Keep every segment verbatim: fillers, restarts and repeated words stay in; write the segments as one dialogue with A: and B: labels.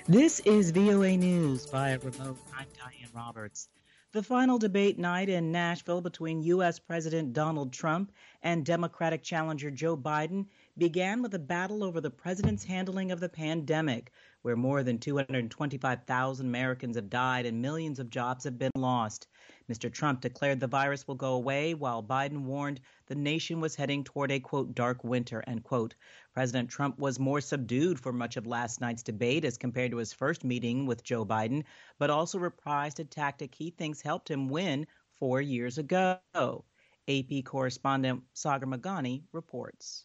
A: This is V O A News via remote. I'm Diane Roberts. The final debate night in Nashville between U S. President Donald Trump and Democratic challenger Joe Biden began with a battle over the president's handling of the pandemic, where more than two hundred twenty-five thousand Americans have died and millions of jobs have been lost. Mister Trump declared the virus will go away, while Biden warned the nation was heading toward a, quote, dark winter, end quote. President Trump was more subdued for much of last night's debate as compared to his first meeting with Joe Biden, but also reprised a tactic he thinks helped him win four years ago. A P correspondent Sagar Meghani reports.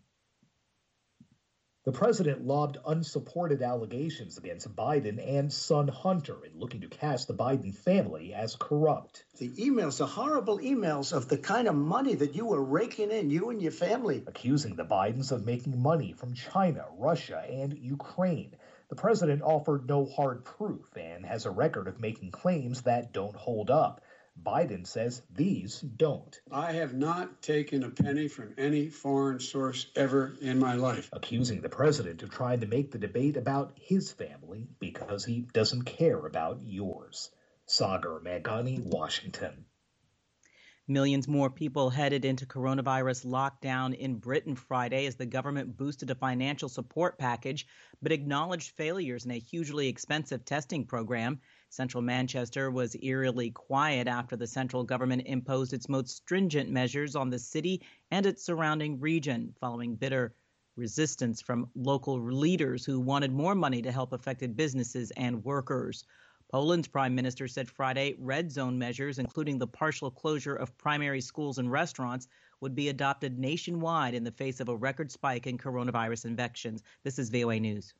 B: The president lobbed unsupported allegations against Biden and son Hunter in looking to cast the Biden family as corrupt.
C: The emails, the horrible emails of the kind of money that you were raking in, you and your family.
B: Accusing the Bidens of making money from China, Russia, and Ukraine. The president offered no hard proof and has a record of making claims that don't hold up. Biden says these don't.
D: I have not taken a penny from any foreign source ever in my life.
B: Accusing the president of trying to make the debate about his family because he doesn't care about yours. Sagar Meghani, Washington.
A: Millions more people headed into coronavirus lockdown in Britain Friday as the government boosted a financial support package, but acknowledged failures in a hugely expensive testing program. Central Manchester was eerily quiet after the central government imposed its most stringent measures on the city and its surrounding region, following bitter resistance from local leaders who wanted more money to help affected businesses and workers. Poland's prime minister said Friday red zone measures, including the partial closure of primary schools and restaurants, would be adopted nationwide in the face of a record spike in coronavirus infections. This is V O A News.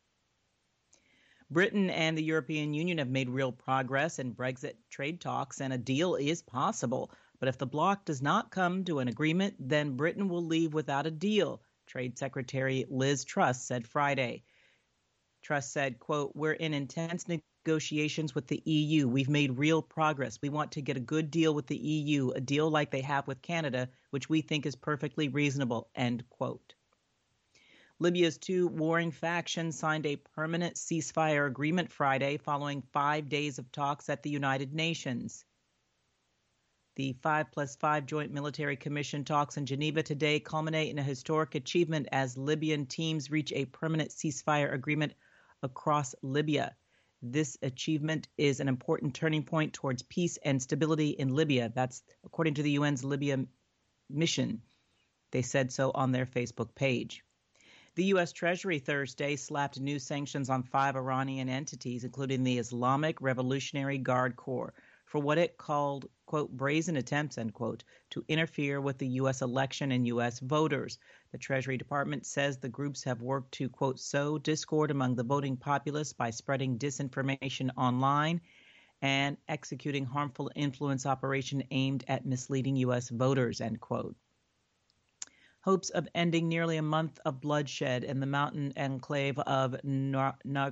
A: Britain and the European Union have made real progress in Brexit trade talks, and a deal is possible. But if the bloc does not come to an agreement, then Britain will leave without a deal, Trade Secretary Liz Truss said Friday. Truss said, quote, "We're in intense negotiations with the E U. We've made real progress. We want to get a good deal with the E U, a deal like they have with Canada, which we think is perfectly reasonable," end quote. Libya's two warring factions signed a permanent ceasefire agreement Friday following five days of talks at the United Nations. The five plus five Joint Military Commission talks in Geneva today culminate in a historic achievement as Libyan teams reach a permanent ceasefire agreement across Libya. This achievement is an important turning point towards peace and stability in Libya. That's according to the U N's Libya mission. They said so on their Facebook page. The U S. Treasury Thursday slapped new sanctions on five Iranian entities, including the Islamic Revolutionary Guard Corps, for what it called, quote, brazen attempts, end quote, to interfere with the U S election and U S voters. The Treasury Department says the groups have worked to, quote, sow discord among the voting populace by spreading disinformation online and executing harmful influence operation aimed at misleading U S voters, end quote. Hopes of ending nearly a month of bloodshed in the mountain enclave of Na- Na-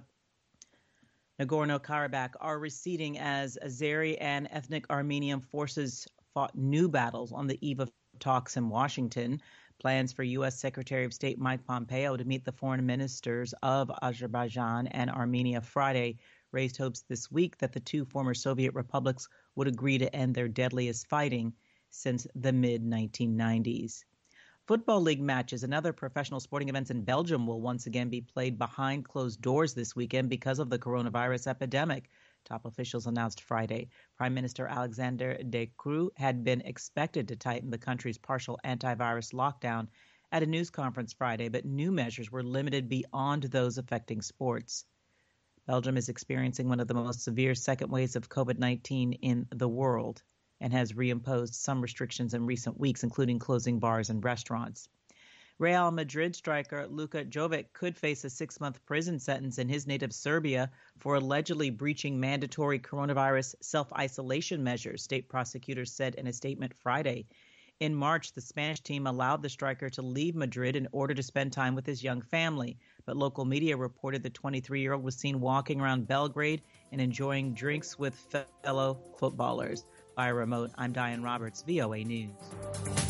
A: Nagorno-Karabakh are receding as Azeri and ethnic Armenian forces fought new battles on the eve of talks in Washington. Plans for U S. Secretary of State Mike Pompeo to meet the foreign ministers of Azerbaijan and Armenia Friday raised hopes this week that the two former Soviet republics would agree to end their deadliest fighting since the mid nineteen nineties. Football league matches and other professional sporting events in Belgium will once again be played behind closed doors this weekend because of the coronavirus epidemic, top officials announced Friday. Prime Minister Alexander De Croo had been expected to tighten the country's partial antivirus lockdown at a news conference Friday, but new measures were limited beyond those affecting sports. Belgium is experiencing one of the most severe second waves of COVID nineteen in the world and has reimposed some restrictions in recent weeks, including closing bars and restaurants. Real Madrid striker Luka Jovic could face a six-month prison sentence in his native Serbia for allegedly breaching mandatory coronavirus self-isolation measures, state prosecutors said in a statement Friday. In March, the Spanish team allowed the striker to leave Madrid in order to spend time with his young family, but local media reported the twenty-three-year-old was seen walking around Belgrade and enjoying drinks with fellow footballers. By remote, I'm Diane Roberts, V O A News.